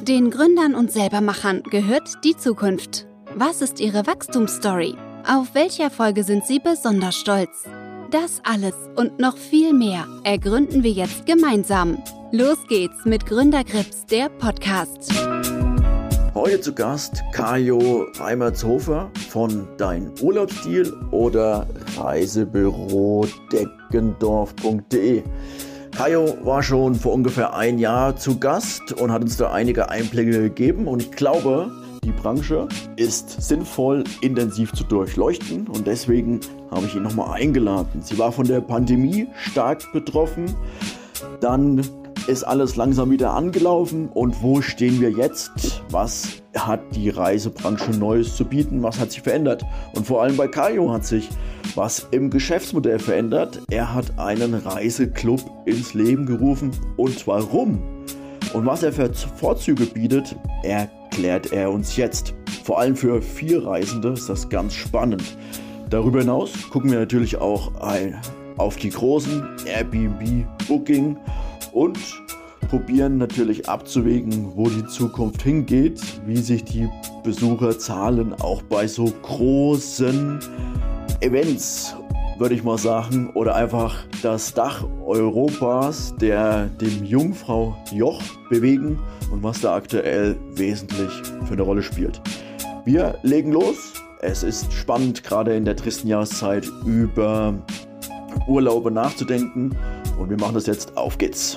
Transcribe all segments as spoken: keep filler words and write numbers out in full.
Den Gründern und Selbermachern gehört die Zukunft. Was ist ihre Wachstumsstory? Auf welche Erfolge sind sie besonders stolz? Das alles und noch viel mehr ergründen wir jetzt gemeinsam. Los geht's mit Gründergrips, der Podcast. Heute zu Gast Kajo Reimertshofer von Dein Urlaubsdeal oder Reisebüro Deggendorf punkt de. Kajo war schon vor ungefähr ein Jahr zu Gast und hat uns da einige Einblicke gegeben und ich glaube, die Branche ist sinnvoll intensiv zu durchleuchten und deswegen habe ich ihn nochmal eingeladen. Sie war von der Pandemie stark betroffen, dann ist alles langsam wieder angelaufen und wo stehen wir jetzt? Was hat die Reisebranche Neues zu bieten? Was hat sich verändert? Und vor allem bei Kajo hat sich was im Geschäftsmodell verändert. Er hat einen Reiseclub ins Leben gerufen und zwar warum? Und was er für Vorzüge bietet, erklärt er uns jetzt. Vor allem für vier Reisende ist das ganz spannend. Darüber hinaus gucken wir natürlich auch ein, auf die großen Airbnb, Booking und probieren natürlich abzuwägen, wo die Zukunft hingeht, wie sich die Besucherzahlen auch bei so großen Events, würde ich mal sagen, oder einfach das Dach Europas, der dem Jungfraujoch bewegen und was da aktuell wesentlich für eine Rolle spielt. Wir legen los. Es ist spannend, gerade in der tristen Jahreszeit über Urlaube nachzudenken und wir machen das jetzt. Auf geht's!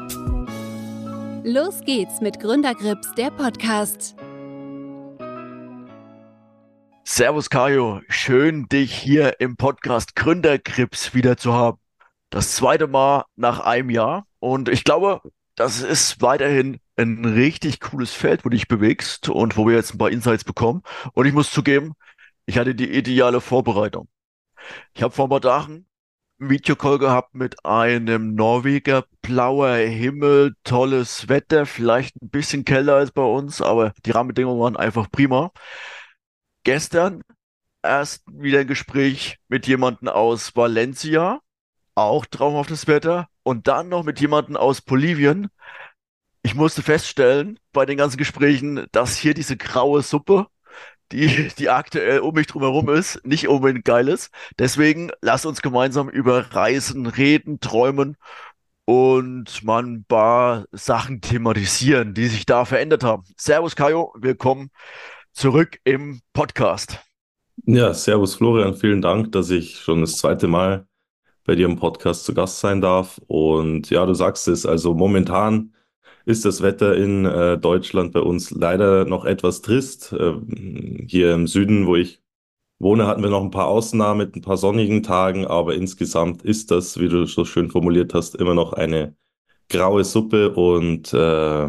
Los geht's mit Gründergrips, der Podcast. Servus Kajo, schön dich hier im Podcast Gründergrips wieder zu haben. Das zweite Mal nach einem Jahr und ich glaube, das ist weiterhin ein richtig cooles Feld, wo du dich bewegst und wo wir jetzt ein paar Insights bekommen. Und ich muss zugeben, ich hatte die ideale Vorbereitung. Ich habe vor ein paar Tagen einen Videocall gehabt mit einem Norweger, blauer Himmel, tolles Wetter, vielleicht ein bisschen kälter als bei uns, aber die Rahmenbedingungen waren einfach prima. Gestern erst wieder ein Gespräch mit jemandem aus Valencia, auch traumhaftes Wetter, und dann noch mit jemandem aus Bolivien. Ich musste feststellen bei den ganzen Gesprächen, dass hier diese graue Suppe, die, die aktuell um mich drumherum ist, nicht unbedingt geil ist. Deswegen lasst uns gemeinsam über Reisen reden, träumen und mal ein paar Sachen thematisieren, die sich da verändert haben. Servus Kajo, willkommen zurück im Podcast. Ja, servus Florian, vielen Dank, dass ich schon das zweite Mal bei dir im Podcast zu Gast sein darf. Und ja, du sagst es, also momentan ist das Wetter in äh, Deutschland bei uns leider noch etwas trist. Äh, hier im Süden, wo ich wohne, hatten wir noch ein paar Ausnahmen mit ein paar sonnigen Tagen, aber insgesamt ist das, wie du so schön formuliert hast, immer noch eine graue Suppe und äh,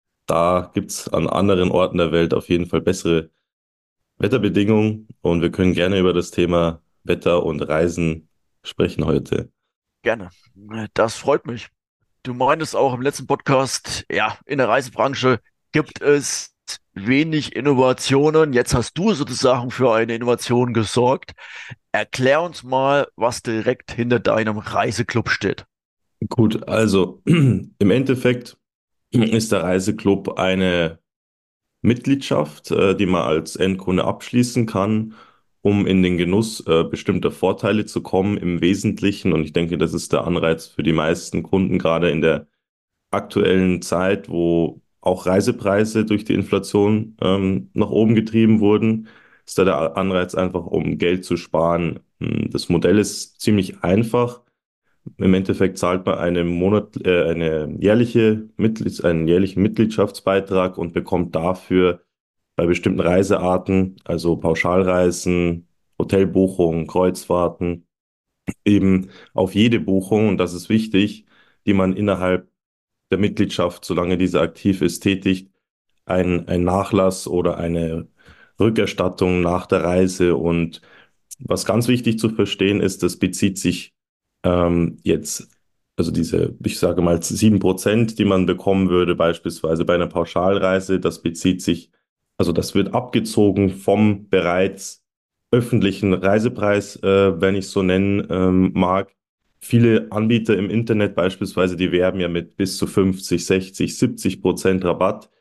da gibt's an anderen Orten der Welt auf jeden Fall bessere Wetterbedingungen und wir können gerne über das Thema Wetter und Reisen sprechen heute. Gerne. Das freut mich. Du meintest auch im letzten Podcast, ja, in der Reisebranche gibt es wenig Innovationen. Jetzt hast du sozusagen für eine Innovation gesorgt. Erklär uns mal, was direkt hinter deinem Reiseclub steht. Gut, also im Endeffekt ist der Reiseclub eine Mitgliedschaft, äh, die man als Endkunde abschließen kann, um in den Genuss äh, bestimmter Vorteile zu kommen im Wesentlichen. Und ich denke, das ist der Anreiz für die meisten Kunden, gerade in der aktuellen Zeit, wo auch Reisepreise durch die Inflation ähm, nach oben getrieben wurden, ist da der Anreiz einfach, um Geld zu sparen. Das Modell ist ziemlich einfach. Im Endeffekt zahlt man eine Monat, äh, eine jährliche Mitglieds, einen jährlichen Mitgliedschaftsbeitrag und bekommt dafür bei bestimmten Reisearten, also Pauschalreisen, Hotelbuchungen, Kreuzfahrten, eben auf jede Buchung, und das ist wichtig, die man innerhalb der Mitgliedschaft, solange diese aktiv ist, tätigt, ein, ein Nachlass oder eine Rückerstattung nach der Reise. Und was ganz wichtig zu verstehen ist, das bezieht sich ähm, jetzt, also diese, ich sage mal, sieben Prozent, die man bekommen würde, beispielsweise bei einer Pauschalreise, das bezieht sich, also das wird abgezogen vom bereits öffentlichen Reisepreis, äh, wenn ich so nennen ähm, mag. Viele Anbieter im Internet beispielsweise, die werben ja mit bis zu fünfzig, sechzig, siebzig Prozent Rabatt.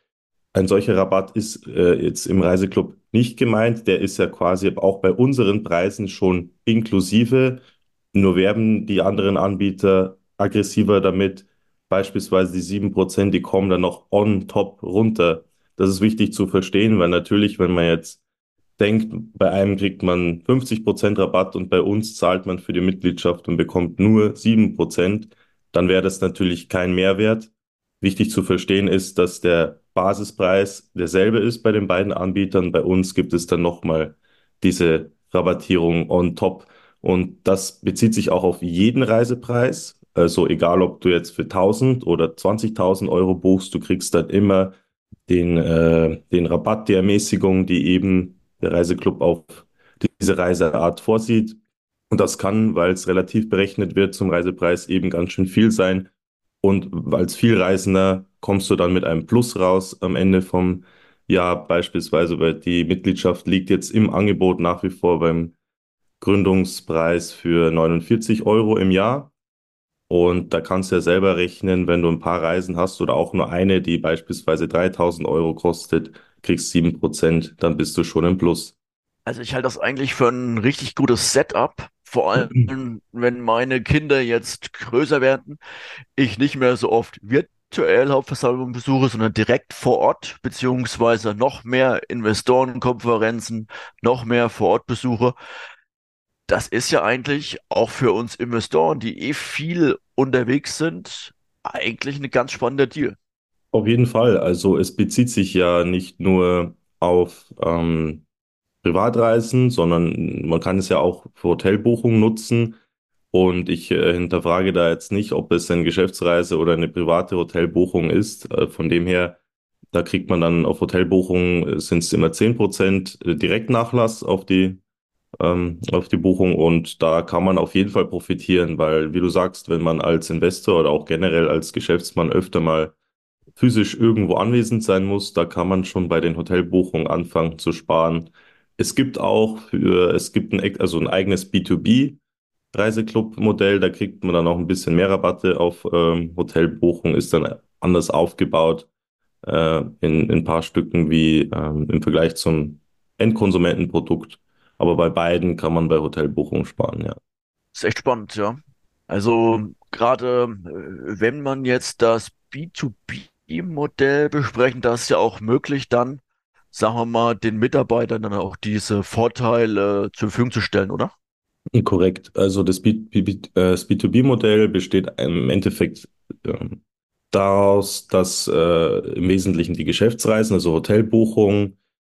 ein solcher Rabatt ist äh, jetzt im Reiseclub nicht gemeint. Der ist ja quasi auch bei unseren Preisen schon inklusive. Nur werben die anderen Anbieter aggressiver damit. Beispielsweise die sieben Prozent, die kommen dann noch on top runter. Das ist wichtig zu verstehen, weil natürlich, wenn man jetzt denkt, bei einem kriegt man fünfzig Prozent Rabatt und bei uns zahlt man für die Mitgliedschaft und bekommt nur sieben Prozent, dann wäre das natürlich kein Mehrwert. Wichtig zu verstehen ist, dass der Basispreis derselbe ist bei den beiden Anbietern. Bei uns gibt es dann nochmal diese Rabattierung on top. Und das bezieht sich auch auf jeden Reisepreis. Also egal, ob du jetzt für tausend oder zwanzigtausend Euro buchst, du kriegst dann immer den, äh, den Rabatt, die Ermäßigung, die eben der Reiseclub auf diese Reiseart vorsieht. Und das kann, weil es relativ berechnet wird zum Reisepreis, eben ganz schön viel sein. Und als Vielreisender kommst du dann mit einem Plus raus am Ende vom Jahr beispielsweise, weil die Mitgliedschaft liegt jetzt im Angebot nach wie vor beim Gründungspreis für neunundvierzig Euro im Jahr. Und da kannst du ja selber rechnen, wenn du ein paar Reisen hast oder auch nur eine, die beispielsweise dreitausend Euro kostet, kriegst sieben Prozent, dann bist du schon im Plus. Also ich halte das eigentlich für ein richtig gutes Setup, vor allem wenn meine Kinder jetzt größer werden, ich nicht mehr so oft virtuell Hauptversammlungen besuche, sondern direkt vor Ort, beziehungsweise noch mehr Investorenkonferenzen, noch mehr vor Ort besuche. Das ist ja eigentlich auch für uns Investoren, die eh viel unterwegs sind, eigentlich eine ganz spannende Deal. Auf jeden Fall. Also es bezieht sich ja nicht nur auf ähm, Privatreisen, sondern man kann es ja auch für Hotelbuchungen nutzen. Und ich äh, hinterfrage da jetzt nicht, ob es eine Geschäftsreise oder eine private Hotelbuchung ist. Äh, von dem her, da kriegt man dann auf Hotelbuchungen, sind es immer zehn Prozent Direktnachlass auf die, ähm, auf die Buchung. Und da kann man auf jeden Fall profitieren, weil, wie du sagst, wenn man als Investor oder auch generell als Geschäftsmann öfter mal physisch irgendwo anwesend sein muss, da kann man schon bei den Hotelbuchungen anfangen zu sparen. Es gibt auch für, es gibt ein, also ein eigenes B zwei B Reiseclub-Modell, da kriegt man dann auch ein bisschen mehr Rabatte auf ähm, Hotelbuchung, ist dann anders aufgebaut äh, in, in ein paar Stücken wie ähm, im Vergleich zum Endkonsumentenprodukt. Aber bei beiden kann man bei Hotelbuchung sparen, ja. Ist echt spannend, ja. Also gerade äh, wenn man jetzt das B zwei B-Modell besprechen, da ist ja auch möglich, dann, sagen wir mal, den Mitarbeitern dann auch diese Vorteile zur Verfügung zu stellen, oder? Korrekt. Also das B, B, B, äh, das B zwei B-Modell besteht im Endeffekt ähm, daraus, dass äh, im Wesentlichen die Geschäftsreisen, also Hotelbuchungen,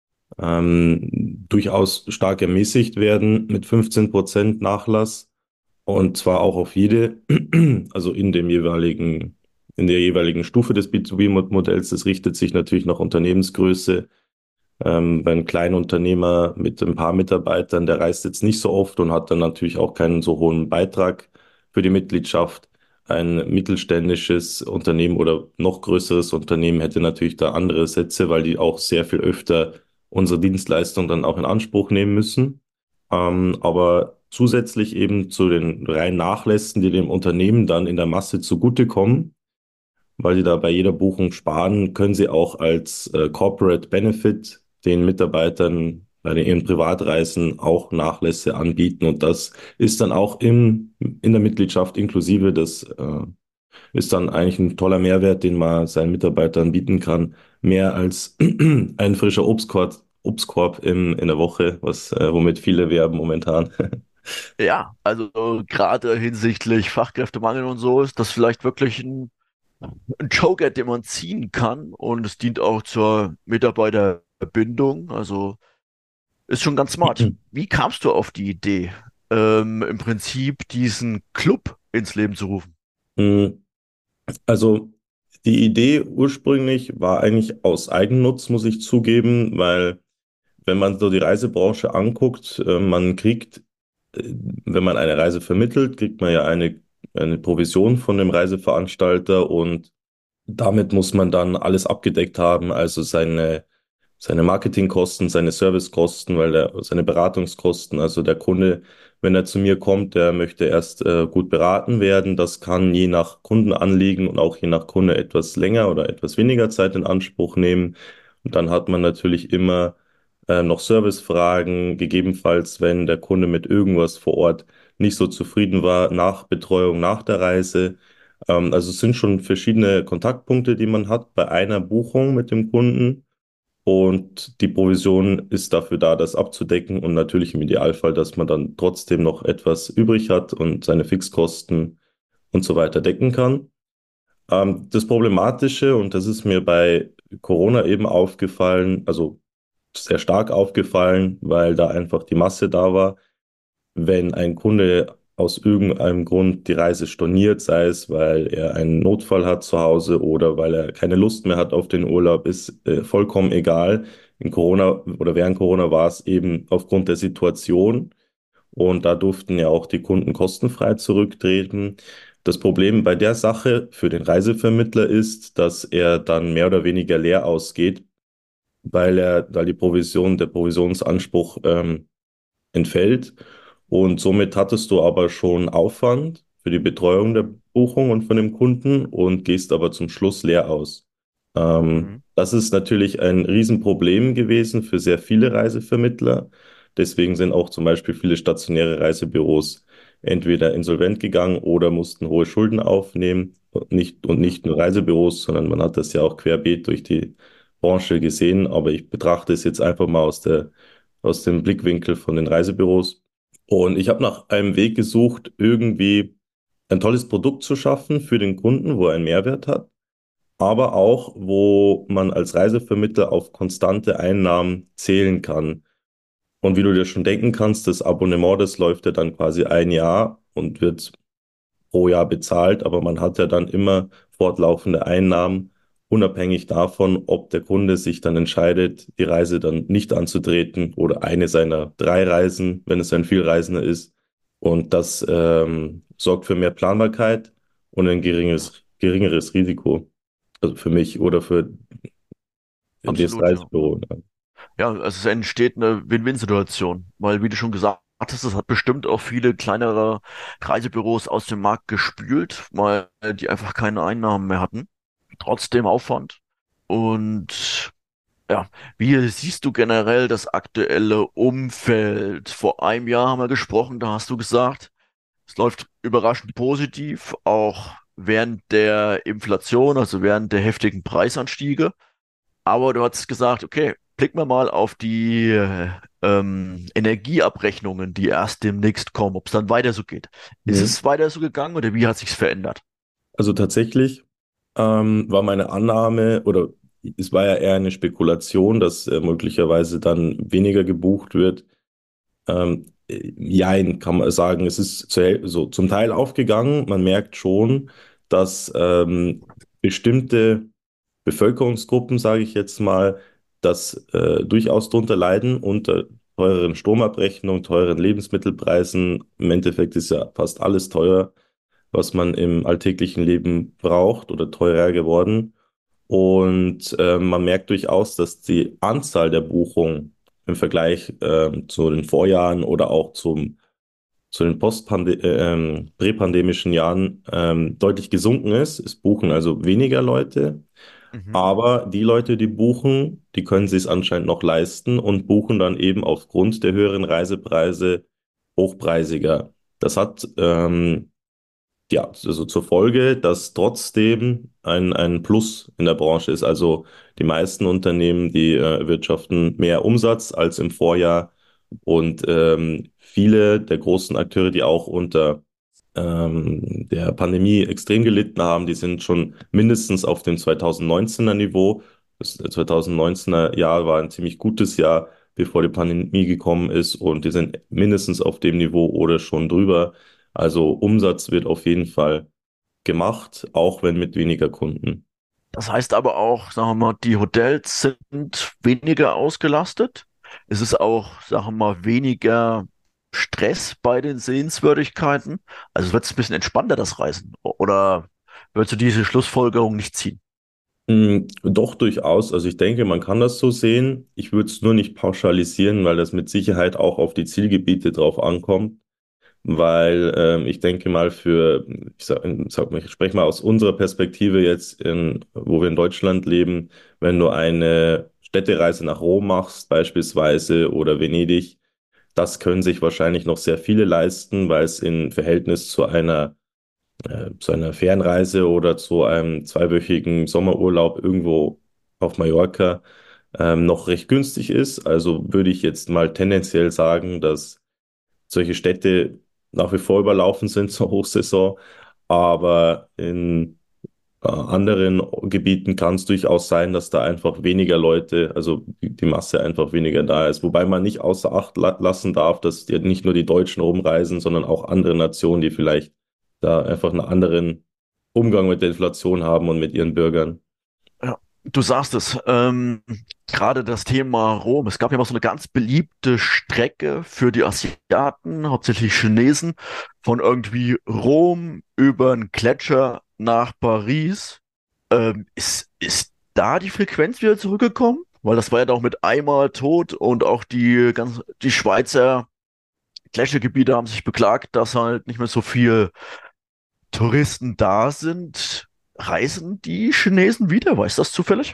ähm, durchaus stark ermäßigt werden mit fünfzehn Prozent Nachlass und zwar auch auf jede, also in dem jeweiligen, in der jeweiligen Stufe des B zwei B-Modells. Das richtet sich natürlich nach Unternehmensgröße. Ähm, bei einem kleinen Unternehmer mit ein paar Mitarbeitern, der reist jetzt nicht so oft und hat dann natürlich auch keinen so hohen Beitrag für die Mitgliedschaft. Ein mittelständisches Unternehmen oder noch größeres Unternehmen hätte natürlich da andere Sätze, weil die auch sehr viel öfter unsere Dienstleistung dann auch in Anspruch nehmen müssen. Ähm, aber zusätzlich eben zu den reinen Nachlässen, die dem Unternehmen dann in der Masse zugutekommen, weil sie da bei jeder Buchung sparen, können sie auch als äh, Corporate Benefit den Mitarbeitern bei den, ihren Privatreisen auch Nachlässe anbieten. Und das ist dann auch im, in der Mitgliedschaft inklusive. Das äh, ist dann eigentlich ein toller Mehrwert, den man seinen Mitarbeitern bieten kann. Mehr als ein frischer Obstkorb, Obstkorb im, in der Woche, was, äh, womit viele werben momentan. Ja, also gerade hinsichtlich Fachkräftemangel und so ist das vielleicht wirklich ein, ein Joker, den man ziehen kann und es dient auch zur Mitarbeiterbindung. Also ist schon ganz smart. Wie kamst du auf die Idee, ähm, im Prinzip diesen Club ins Leben zu rufen? Mm, Also die Idee ursprünglich war eigentlich aus Eigennutz, muss ich zugeben, weil wenn man so die Reisebranche anguckt, äh, man kriegt, äh, wenn man eine Reise vermittelt, kriegt man ja eine, eine Provision von dem Reiseveranstalter und damit muss man dann alles abgedeckt haben, also seine, seine Marketingkosten, seine Servicekosten, weil der, seine Beratungskosten, also der Kunde, wenn er zu mir kommt, der möchte erst äh, gut beraten werden. Das kann je nach Kundenanliegen und auch je nach Kunde etwas länger oder etwas weniger Zeit in Anspruch nehmen. Und dann hat man natürlich immer äh, noch Servicefragen, gegebenenfalls, wenn der Kunde mit irgendwas vor Ort nicht so zufrieden war, nach Betreuung nach der Reise. Ähm, also es sind schon verschiedene Kontaktpunkte, die man hat bei einer Buchung mit dem Kunden. Und die Provision ist dafür da, das abzudecken und natürlich im Idealfall, dass man dann trotzdem noch etwas übrig hat und seine Fixkosten und so weiter decken kann. Ähm, das Problematische, und das ist mir bei Corona eben aufgefallen, also sehr stark aufgefallen, weil da einfach die Masse da war, wenn ein Kunde aus irgendeinem Grund die Reise storniert, sei es, weil er einen Notfall hat zu Hause oder weil er keine Lust mehr hat auf den Urlaub, ist äh, vollkommen egal. In Corona oder während Corona war es eben aufgrund der Situation und da durften ja auch die Kunden kostenfrei zurücktreten. Das Problem bei der Sache für den Reisevermittler ist, dass er dann mehr oder weniger leer ausgeht, weil er, weil die Provision, der Provisionsanspruch ähm, entfällt. Und somit hattest du aber schon Aufwand für die Betreuung der Buchung und von dem Kunden und gehst aber zum Schluss leer aus. Ähm, Mhm. das ist natürlich ein Riesenproblem gewesen für sehr viele Reisevermittler. Deswegen sind auch zum Beispiel viele stationäre Reisebüros entweder insolvent gegangen oder mussten hohe Schulden aufnehmen. Und nicht, und nicht nur Reisebüros, sondern man hat das ja auch querbeet durch die Branche gesehen. Aber ich betrachte es jetzt einfach mal aus der aus dem Blickwinkel von den Reisebüros. Und ich habe nach einem Weg gesucht, irgendwie ein tolles Produkt zu schaffen für den Kunden, wo er einen Mehrwert hat, aber auch, wo man als Reisevermittler auf konstante Einnahmen zählen kann. Und wie du dir schon denken kannst, das Abonnement, das läuft ja dann quasi ein Jahr und wird pro Jahr bezahlt, aber man hat ja dann immer fortlaufende Einnahmen, unabhängig davon, ob der Kunde sich dann entscheidet, die Reise dann nicht anzutreten oder eine seiner drei Reisen, wenn es ein Vielreisender ist. Und das ähm, sorgt für mehr Planbarkeit und ein Ja, geringes, geringeres Risiko. Also für mich oder für das absolut, ja. Reisebüro. Ja. Ja, also es entsteht eine Win-Win-Situation, weil, wie du schon gesagt hast, es hat bestimmt auch viele kleinere Reisebüros aus dem Markt gespült, weil die einfach keine Einnahmen mehr hatten. Trotzdem Aufwand. Und ja, wie siehst du generell das aktuelle Umfeld? Vor einem Jahr haben wir gesprochen, da hast du gesagt, es läuft überraschend positiv, auch während der Inflation, also während der heftigen Preisanstiege. Aber du hast gesagt, okay, blicken wir mal auf die äh, ähm, Energieabrechnungen, die erst demnächst kommen, ob es dann weiter so geht. Ist Mhm. es weiter so gegangen oder wie hat sich's verändert? Also tatsächlich ähm, war meine Annahme oder es war ja eher eine Spekulation, dass äh, möglicherweise dann weniger gebucht wird. Ähm, äh, jein, kann man sagen, es ist zu, Häl- so zum Teil aufgegangen. Man merkt schon, dass ähm, bestimmte Bevölkerungsgruppen, sage ich jetzt mal, das äh, durchaus drunter leiden unter teureren Stromabrechnungen, teuren Lebensmittelpreisen. Im Endeffekt ist ja fast alles teuer, was man im alltäglichen Leben braucht oder teurer geworden. Und äh, man merkt durchaus, dass die Anzahl der Buchungen im Vergleich ähm, zu den Vorjahren oder auch zum, zu den Postpande äh, ähm, präpandemischen Jahren ähm, deutlich gesunken ist. Es buchen also weniger Leute, Mhm. aber die Leute, die buchen, die können sich es anscheinend noch leisten und buchen dann eben aufgrund der höheren Reisepreise hochpreisiger. Das hat ähm, ja, also zur Folge, dass trotzdem ein, ein Plus in der Branche ist. Also die meisten Unternehmen, die äh, erwirtschaften mehr Umsatz als im Vorjahr und ähm, viele der großen Akteure, die auch unter ähm, der Pandemie extrem gelitten haben, die sind schon mindestens auf dem zweitausendneunzehner Niveau. Das zweitausendneunzehner Jahr war ein ziemlich gutes Jahr, bevor die Pandemie gekommen ist und die sind mindestens auf dem Niveau oder schon drüber. Also Umsatz wird auf jeden Fall gemacht, auch wenn mit weniger Kunden. Das heißt aber auch, sagen wir mal, die Hotels sind weniger ausgelastet. Es ist auch, sagen wir mal, weniger Stress bei den Sehenswürdigkeiten. Also wird es ein bisschen entspannter, das Reisen. Oder würdest du diese Schlussfolgerung nicht ziehen? Mm, Doch durchaus. Also ich denke, man kann das so sehen. Ich würde es nur nicht pauschalisieren, weil das mit Sicherheit auch auf die Zielgebiete drauf ankommt. Weil ähm, ich denke mal für, ich sag, sag mal, ich spreche mal aus unserer Perspektive jetzt, in, wo wir in Deutschland leben, wenn du eine Städtereise nach Rom machst beispielsweise oder Venedig, das können sich wahrscheinlich noch sehr viele leisten, weil es im Verhältnis zu einer, äh, zu einer Fernreise oder zu einem zweiwöchigen Sommerurlaub irgendwo auf Mallorca ähm, noch recht günstig ist. Also würde ich jetzt mal tendenziell sagen, dass solche Städte nach wie vor überlaufen sind zur Hochsaison, aber in äh, anderen Gebieten kann es durchaus sein, dass da einfach weniger Leute, also die, die Masse einfach weniger da ist. Wobei man nicht außer Acht la lassen darf, dass die, nicht nur die Deutschen rumreisen, sondern auch andere Nationen, die vielleicht da einfach einen anderen Umgang mit der Inflation haben und mit ihren Bürgern. Ja, du sagst es, ähm, gerade das Thema Rom. Es gab ja mal so eine ganz beliebte Strecke für die Asiaten, hauptsächlich Chinesen, von irgendwie Rom über einen Gletscher nach Paris. Ähm, ist, ist da die Frequenz wieder zurückgekommen? Weil das war ja doch mit einmal tot und auch die ganz, die Schweizer Gletschergebiete haben sich beklagt, dass halt nicht mehr so viel Touristen da sind. Reisen die Chinesen wieder? Weißt du das zufällig?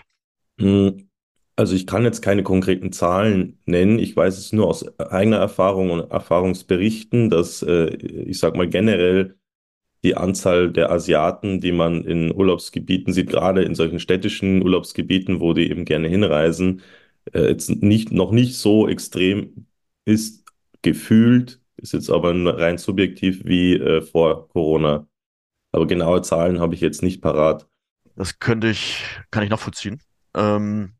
Hm, Also ich kann jetzt keine konkreten Zahlen nennen. Ich weiß es nur aus eigener Erfahrung und Erfahrungsberichten, dass äh, ich sag mal generell die Anzahl der Asiaten, die man in Urlaubsgebieten sieht, gerade in solchen städtischen Urlaubsgebieten, wo die eben gerne hinreisen, äh, jetzt nicht, noch nicht so extrem ist gefühlt, ist jetzt aber nur rein subjektiv wie äh, vor Corona. Aber genaue Zahlen habe ich jetzt nicht parat. Das könnte ich, kann ich nachvollziehen. Ähm,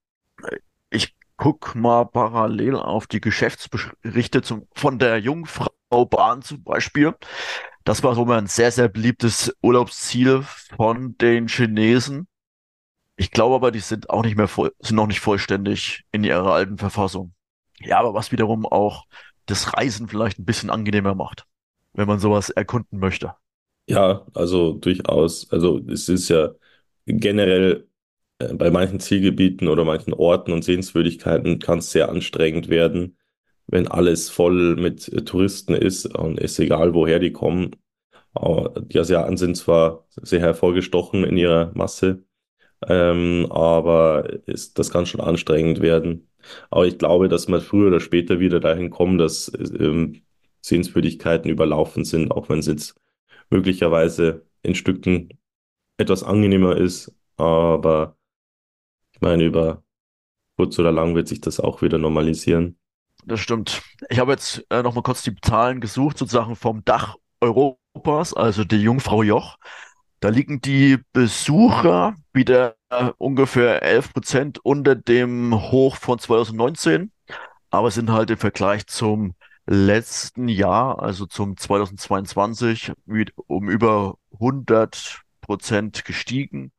ich guck mal parallel auf die Geschäftsberichte zum, von der Jungfraubahn zum Beispiel. Das war so mal ein sehr, sehr beliebtes Urlaubsziel von den Chinesen. Ich glaube aber, die sind auch nicht mehr voll, sind noch nicht vollständig in ihrer alten Verfassung. Ja, aber was wiederum auch das Reisen vielleicht ein bisschen angenehmer macht, wenn man sowas erkunden möchte. Ja, also durchaus. Also es ist ja generell äh, bei manchen Zielgebieten oder manchen Orten und Sehenswürdigkeiten kann es sehr anstrengend werden, wenn alles voll mit äh, Touristen ist und ist egal, woher die kommen. Aber die Asiaten sind zwar sehr hervorgestochen in ihrer Masse, ähm, aber ist, das kann schon anstrengend werden. Aber ich glaube, dass wir früher oder später wieder dahin kommen, dass ähm, Sehenswürdigkeiten überlaufen sind, auch wenn es jetzt möglicherweise in Stücken etwas angenehmer ist. Aber ich meine, über kurz oder lang wird sich das auch wieder normalisieren. Das stimmt. Ich habe jetzt äh, noch mal kurz die Zahlen gesucht, sozusagen vom Dach Europas, also die Jungfrau Joch. Da liegen die Besucher wieder äh, ungefähr elf Prozent unter dem Hoch von zwanzig neunzehn, aber sind halt im Vergleich zum letzten Jahr, also zum zwanzig zweiundzwanzig, mit, um über hundert Prozent gestiegen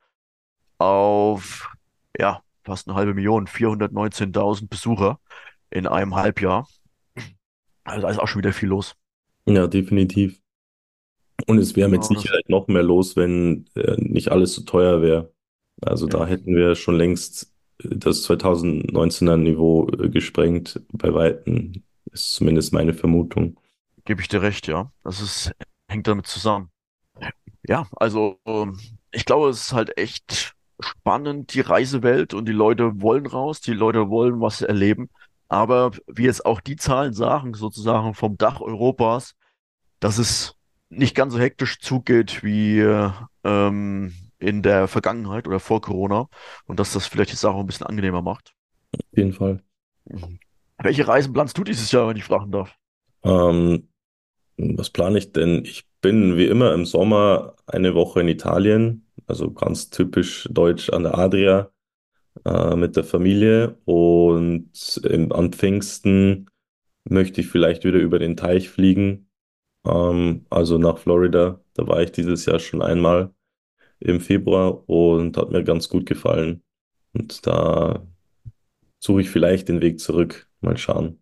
auf, ja, fast eine halbe Million, vierhundertneunzehntausend Besucher in einem Halbjahr. Also da ist auch schon wieder viel los. Ja, definitiv. Und es wäre mit Genau, das, Sicherheit noch mehr los, wenn äh, nicht alles so teuer wäre. Also da ja, hätten wir schon längst äh, das zwanzig neunzehner Niveau äh, gesprengt, bei Weitem. Ist zumindest meine Vermutung. gebe ich dir recht, ja. Das ist, hängt damit zusammen. Ja, also ähm, ich glaube, es ist halt echt spannend, die Reisewelt, und die Leute wollen raus, die Leute wollen was erleben. Aber wie jetzt auch die Zahlen sagen, sozusagen vom Dach Europas, dass es nicht ganz so hektisch zugeht wie äh, ähm, in der Vergangenheit oder vor Corona, und dass das vielleicht die Sache ein bisschen angenehmer macht. Auf jeden Fall. Mhm. Welche Reisen planst du dieses Jahr, wenn ich fragen darf? Ähm, Was plane ich denn? Ich bin wie immer im Sommer eine Woche in Italien, also ganz typisch deutsch an der Adria, äh, mit der Familie. Und im, an Pfingsten möchte ich vielleicht wieder über den Teich fliegen, ähm, also nach Florida. Da war ich dieses Jahr schon einmal im Februar und hat mir ganz gut gefallen. Und da suche ich vielleicht den Weg zurück. Mal schauen.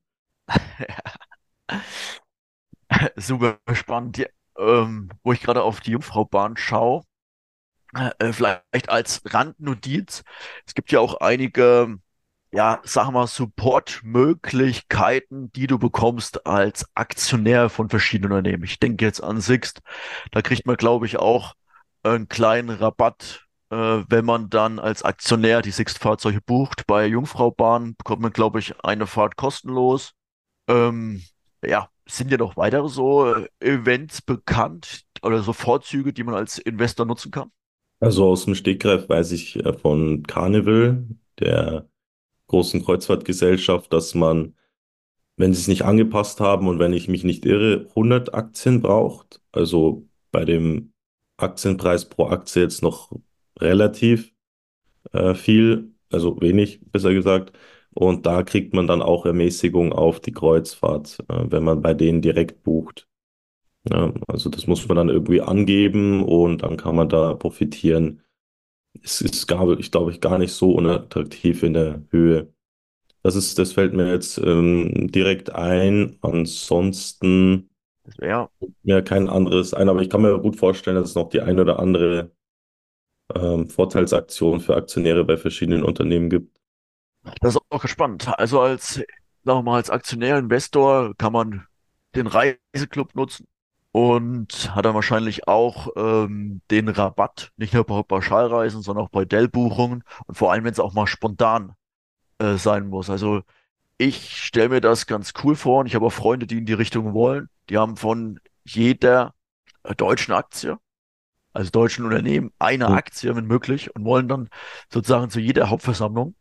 Super spannend. Ja, ähm, wo ich gerade auf die Jungfraubahn schaue, äh, vielleicht als Randnotiz. Es gibt ja auch einige, ja, sagen wir mal, Supportmöglichkeiten, die du bekommst als Aktionär von verschiedenen Unternehmen. Ich denke jetzt an Sixt. Da kriegt man, glaube ich, auch einen kleinen Rabatt Äh, wenn man dann als Aktionär die Sixt-Fahrzeuge bucht, bei Jungfraubahn bekommt man, glaube ich, eine Fahrt kostenlos. Ähm, ja, sind ja noch weitere so äh, Events bekannt oder so Vorzüge, die man als Investor nutzen kann? Also aus dem Stegreif weiß ich äh, von Carnival, der großen Kreuzfahrtgesellschaft, dass man, wenn sie es nicht angepasst haben und wenn ich mich nicht irre, hundert Aktien braucht. Also bei dem Aktienpreis pro Aktie jetzt noch relativ äh, viel, also wenig, besser gesagt. Und da kriegt man dann auch Ermäßigung auf die Kreuzfahrt, äh, wenn man bei denen direkt bucht. Ja, also das muss man dann irgendwie angeben und dann kann man da profitieren. Es ist, gar, ich glaube, ich gar nicht so unattraktiv in der Höhe. Das ist, das fällt mir jetzt ähm, direkt ein. Ansonsten Das wäre mir kein anderes ein, aber ich kann mir gut vorstellen, dass es noch die ein oder andere ähm, Vorteilsaktion für Aktionäre bei verschiedenen Unternehmen gibt. Das ist auch spannend. Also als, sagen wir mal, als Aktionär, Investor kann man den Reiseclub nutzen und hat dann wahrscheinlich auch ähm, den Rabatt, nicht nur bei Pauschalreisen, sondern auch bei Dell-Buchungen und vor allem, wenn es auch mal spontan äh, sein muss. Also ich stelle mir das ganz cool vor und ich habe auch Freunde, die in die Richtung wollen. Die haben von jeder äh, deutschen Aktie, also deutschen Unternehmen, eine Hm. Aktie, wenn möglich, und wollen dann sozusagen zu jeder Hauptversammlung.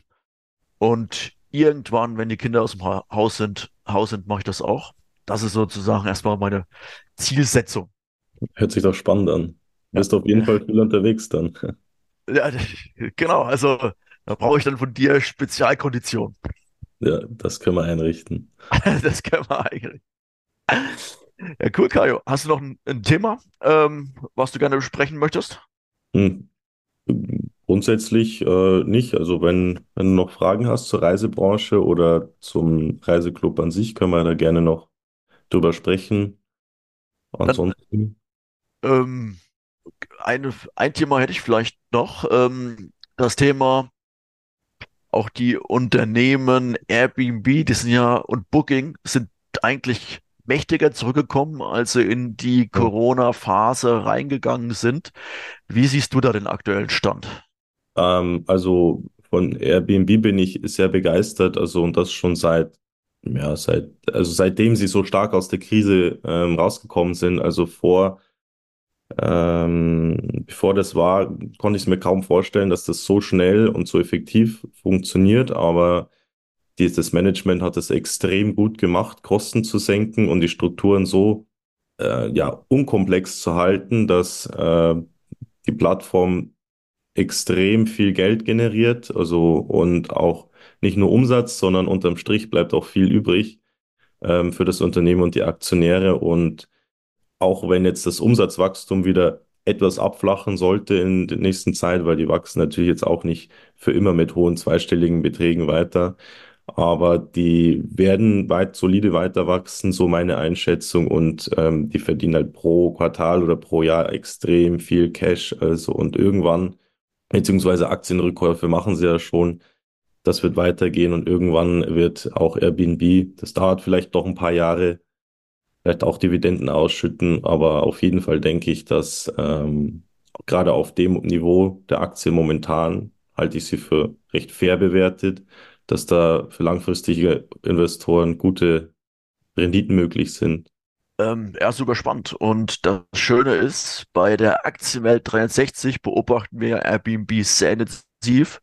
Und irgendwann, wenn die Kinder aus dem Ha- Haus sind, Haus sind, mache ich das auch. Das ist sozusagen erstmal meine Zielsetzung. Hört sich doch spannend an. Du Ja, bist auf jeden Fall viel unterwegs dann. ja, genau. Also da brauche ich dann von dir Spezialkonditionen. Ja, das können wir einrichten. Das können wir eigentlich. Ja, cool, Kajo. Hast du noch ein, ein Thema, ähm, was du gerne besprechen möchtest? Hm. Grundsätzlich äh, nicht. Also wenn, wenn du noch Fragen hast zur Reisebranche oder zum Reiseclub an sich, können wir da gerne noch drüber sprechen. Dann Ansonsten, ähm, eine, ein Thema hätte ich vielleicht noch. Ähm, das Thema, auch die Unternehmen Airbnb, die sind ja und Booking sind eigentlich mächtiger zurückgekommen, als sie in die ja. Corona-Phase reingegangen sind. Wie siehst du da den aktuellen Stand? Ähm, also von Airbnb bin ich sehr begeistert. Also und das schon seit, ja, seit, also seitdem sie so stark aus der Krise ähm, rausgekommen sind. Also vor Ähm, bevor das war, konnte ich es mir kaum vorstellen, dass das so schnell und so effektiv funktioniert, aber dieses Management hat es extrem gut gemacht, Kosten zu senken und die Strukturen so äh, ja, unkomplex zu halten, dass äh, die Plattform extrem viel Geld generiert, also und auch nicht nur Umsatz, sondern unterm Strich bleibt auch viel übrig ähm, für das Unternehmen und die Aktionäre und auch wenn jetzt das Umsatzwachstum wieder etwas abflachen sollte in der nächsten Zeit, weil die wachsen natürlich jetzt auch nicht für immer mit hohen zweistelligen Beträgen weiter, aber die werden weit solide weiter wachsen, so meine Einschätzung, und ähm, die verdienen halt pro Quartal oder pro Jahr extrem viel Cash, also und irgendwann, beziehungsweise Aktienrückkäufe machen sie ja schon. Das wird weitergehen und irgendwann wird auch Airbnb, das dauert vielleicht doch ein paar Jahre, vielleicht auch Dividenden ausschütten, aber auf jeden Fall denke ich, dass ähm, gerade auf dem Niveau der Aktie momentan halte ich sie für recht fair bewertet, dass da für langfristige Investoren gute Renditen möglich sind. Ähm, ja, super spannend. Und das Schöne ist, bei der Aktienwelt dreihundertsechzig beobachten wir Airbnb sehr intensiv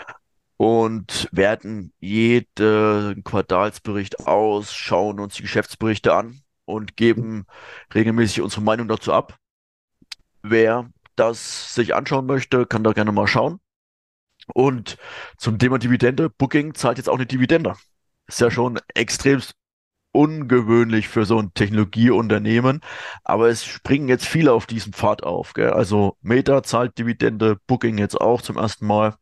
und werten jeden Quartalsbericht aus, schauen uns die Geschäftsberichte an und geben regelmäßig unsere Meinung dazu ab. Wer das sich anschauen möchte, kann da gerne mal schauen. Und zum Thema Dividende, Booking zahlt jetzt auch eine Dividende. Ist ja schon extrem ungewöhnlich für so ein Technologieunternehmen, aber es springen jetzt viele auf diesen Pfad auf, gell? Also Meta zahlt Dividende, Booking jetzt auch zum ersten Mal.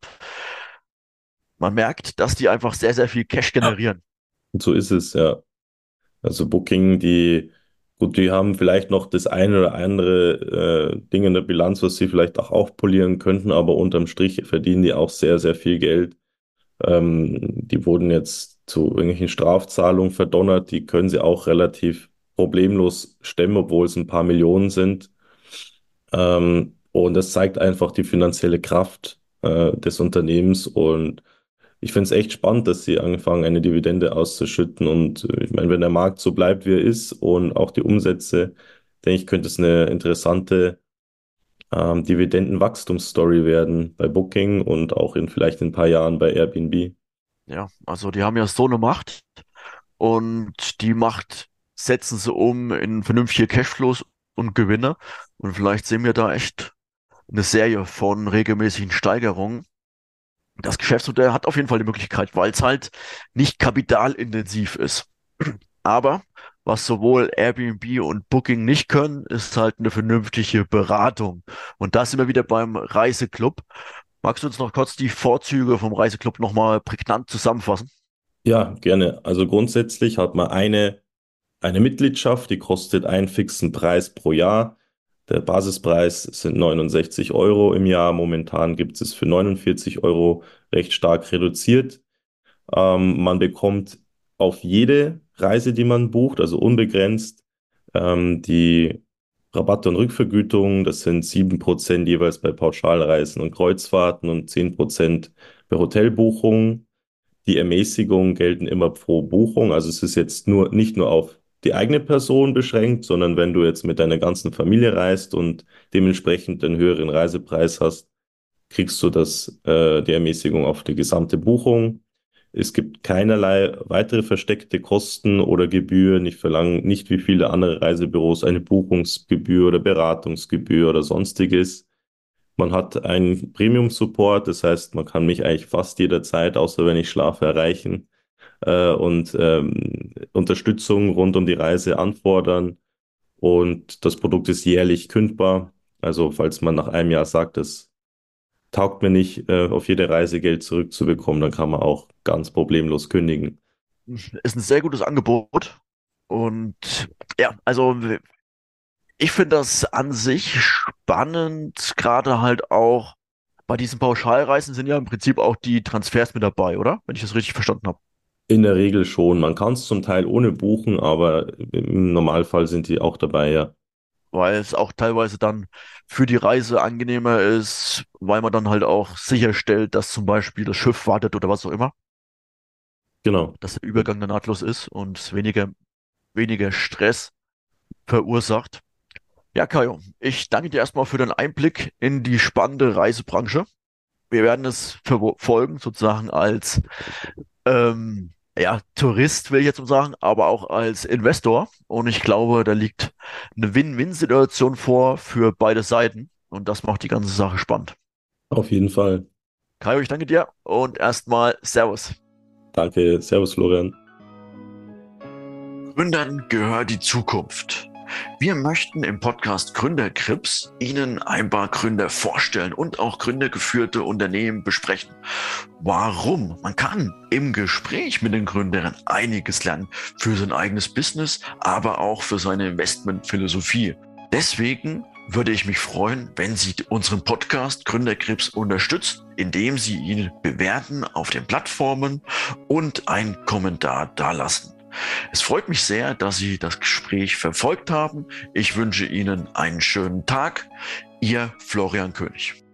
Man merkt, dass die einfach sehr, sehr viel Cash generieren. Und so ist es, ja. Also Booking, die, gut, die haben vielleicht noch das eine oder andere äh, Ding in der Bilanz, was sie vielleicht auch aufpolieren könnten, aber unterm Strich verdienen die auch sehr, sehr viel Geld. Ähm, die wurden jetzt zu irgendwelchen Strafzahlungen verdonnert, die können sie auch relativ problemlos stemmen, obwohl es ein paar Millionen sind. Ähm, Und das zeigt einfach die finanzielle Kraft äh, des Unternehmens. Und ich finde es echt spannend, dass sie angefangen, eine Dividende auszuschütten. Und äh, ich meine, wenn der Markt so bleibt, wie er ist und auch die Umsätze, denke ich, könnte es eine interessante ähm, Dividendenwachstumsstory werden bei Booking und auch in vielleicht in ein paar Jahren bei Airbnb. Ja, also die haben ja so eine Macht und die Macht setzen sie um in vernünftige Cashflows und Gewinne. Und vielleicht sehen wir da echt eine Serie von regelmäßigen Steigerungen. Das Geschäftsmodell hat auf jeden Fall die Möglichkeit, weil es halt nicht kapitalintensiv ist. Aber was sowohl Airbnb und Booking nicht können, ist halt eine vernünftige Beratung. Und da sind wir wieder beim Reiseclub. Magst du uns noch kurz die Vorzüge vom Reiseclub nochmal prägnant zusammenfassen? Ja, gerne. Also grundsätzlich hat man eine, eine Mitgliedschaft, die kostet einen fixen Preis pro Jahr. Der Basispreis sind neunundsechzig Euro im Jahr. Momentan gibt es für neunundvierzig Euro recht stark reduziert. Ähm, man bekommt auf jede Reise, die man bucht, also unbegrenzt, ähm, die Rabatte und Rückvergütung. Das sind sieben Prozent jeweils bei Pauschalreisen und Kreuzfahrten und zehn Prozent bei Hotelbuchungen. Die Ermäßigungen gelten immer pro Buchung. Also es ist jetzt nur nicht nur auf die eigene Person beschränkt, sondern wenn du jetzt mit deiner ganzen Familie reist und dementsprechend einen höheren Reisepreis hast, kriegst du das, äh, die Ermäßigung auf die gesamte Buchung. Es gibt keinerlei weitere versteckte Kosten oder Gebühren. Ich verlange nicht wie viele andere Reisebüros eine Buchungsgebühr oder Beratungsgebühr oder sonstiges. Man hat einen Premium-Support, das heißt, man kann mich eigentlich fast jederzeit, außer wenn ich schlafe, erreichen äh, und ähm, Unterstützung rund um die Reise anfordern. Und das Produkt ist jährlich kündbar. Also falls man nach einem Jahr sagt, das taugt mir nicht, äh, auf jede Reise Geld zurückzubekommen, dann kann man auch ganz problemlos kündigen. Ist ein sehr gutes Angebot. Und ja, also ich finde das an sich spannend, gerade halt auch bei diesen Pauschalreisen sind ja im Prinzip auch die Transfers mit dabei, oder? Wenn ich das richtig verstanden habe. In der Regel schon. Man kann es zum Teil ohne buchen, aber im Normalfall sind die auch dabei, ja. Weil es auch teilweise dann für die Reise angenehmer ist, weil man dann halt auch sicherstellt, dass zum Beispiel das Schiff wartet oder was auch immer, Genau. dass der Übergang dann nahtlos ist und es weniger, weniger Stress verursacht. Ja, Kajo, ich danke dir erstmal für den Einblick in die spannende Reisebranche. Wir werden es verfolgen, sozusagen als ähm, ja, Tourist, will ich jetzt mal sagen, aber auch als Investor. Und ich glaube, da liegt eine Win-Win-Situation vor für beide Seiten. Und das macht die ganze Sache spannend. Auf jeden Fall. Kajo, ich danke dir und erstmal Servus. Danke. Servus, Florian. Gründern gehört die Zukunft. Wir möchten im Podcast Gründerkrips Ihnen ein paar Gründer vorstellen und auch gründergeführte Unternehmen besprechen. Warum? Man kann im Gespräch mit den Gründern einiges lernen für sein eigenes Business, aber auch für seine Investmentphilosophie. Deswegen würde ich mich freuen, wenn Sie unseren Podcast Gründerkrips unterstützen, indem Sie ihn bewerten auf den Plattformen und einen Kommentar dalassen. Es freut mich sehr, dass Sie das Gespräch verfolgt haben. Ich wünsche Ihnen einen schönen Tag. Ihr Florian König.